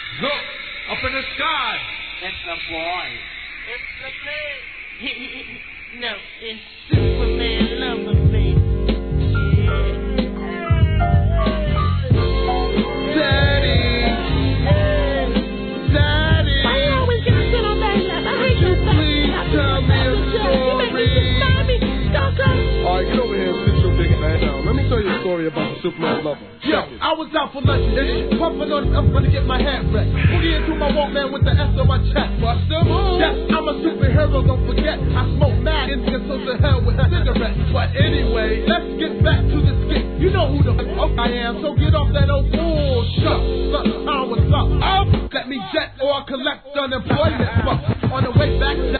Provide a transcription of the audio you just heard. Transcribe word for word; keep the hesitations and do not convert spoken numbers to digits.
Look, up in the sky. It's the boy. It's the man. No, it's Superman lover, baby. Daddy. Daddy. Why you always gotta sit on that lap? I hate you. Please tell me a story. Alright, get over here and sit your big ass down. Let me tell you a story about the Superman lover. Yo, I was out for lunch and pumping on I'm gonna get my hat wrecked. Boogie into my Walkman with the S on my chest. Bust the move. Yes, I'm a superhero, don't forget. I smoke mad Indian so to hell with cigarettes. But anyway, let's get back to the skit. You know who the fuck I am, so get off that old bullshit. Son, I what's up? Up, let me jet or collect unemployment. Fuck, on the way back.